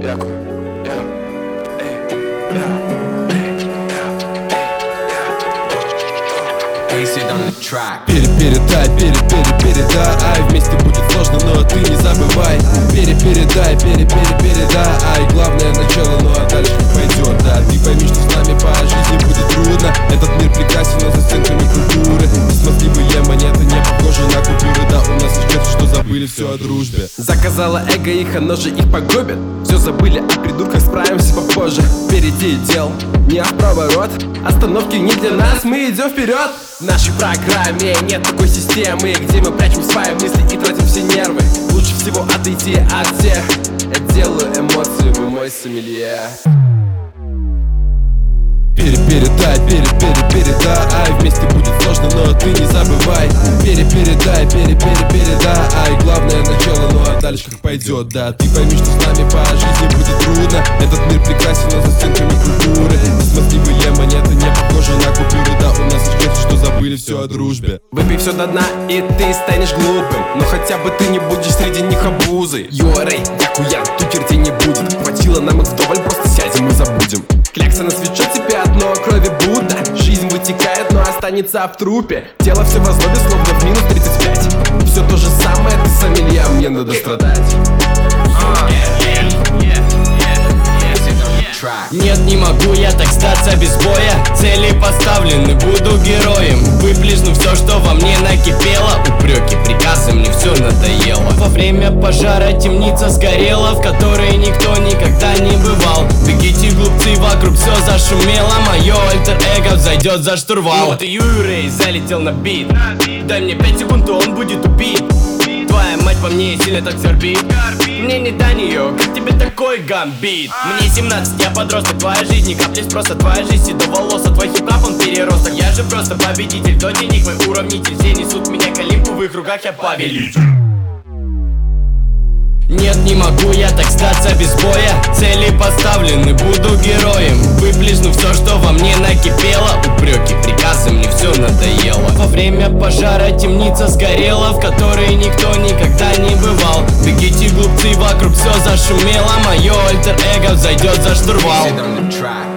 Передай, вместе будет сложно, но ты не забывай. Передай, главное начало, ну а дальше пойдет. Да, ты пойми, что с нами по жизни будет трудно. Этот мир прекрасен, но за стенками культуры смазливые монеты не похожи на купюры. Да, у нас есть чувство, что забыли все о дружбе. Заказала эго их, оно же их погубит. Все забыли о придурках, справимся попозже. Впереди дел, не в проворот. Остановки не для нас, мы идем вперед. В нашей программе нет такой системы, где мы прячем свои мысли и тратим все нервы. Лучше всего отойти от всех. Я делаю эмоции, вы мой сомелье. Передай, вместе будет сложно, но ты не забывай. Передай, главное начало, ну а дальше как пойдет. Да, ты пойми, что с нами по жизни будет трудно. Этот мир прекрасен, но за стенками культуры смазливые монеты не похожи на купюры. Да, у нас есть чувство, что забыли все о дружбе. Выпей все до дна, и ты станешь глупым. Но хотя бы ты не будешь среди них обузой. Юарей, дякуя, тут терти не будет. Хватило нам их вдоволь, просто сядем и забудем. Клякса на свече, тебе одно крови Будда. Жизнь вытекает, но останется в трупе. Тело все в озлобе, словно в минус 35. Все то же самое, ты сомелье, мне надо страдать. Нет, не могу я так сдаться без боя. Цели поставлены, буду героем. Выплесну все, что во мне накипело. Упреки, приказы, мне все надоело. Во время пожара темница сгорела, в которой никто никогда не бывал. Бегите, глупцы, вокруг все зашумело. Мое альтер-эго взойдет за штурвал. Вот и Юрий залетел на бит. Дай мне 5 секунд, и он будет убит. Твоя мать по мне сильно так свербит. Мне не до нее, как тебе такой гамбит? Мне 17, я подросток, твоя жизнь не капли спроса. Твоя жизнь седого волоса, твой хип-хап он переросток. Я же просто победитель, до денег мой уравнитель. Все несут меня к Олимпу, в их руках я повелитель. Нет, не могу я так сдаться без боя. Цели поставлены, буду героем. Выплесну все, что во мне накипело. Упреки, приказы, мне все надоело. Во время пожара темница сгорела, в которой никто никогда не бывал. Бегите, глупцы, вокруг все зашумело. Мое альтер-эго взойдет за штурвал.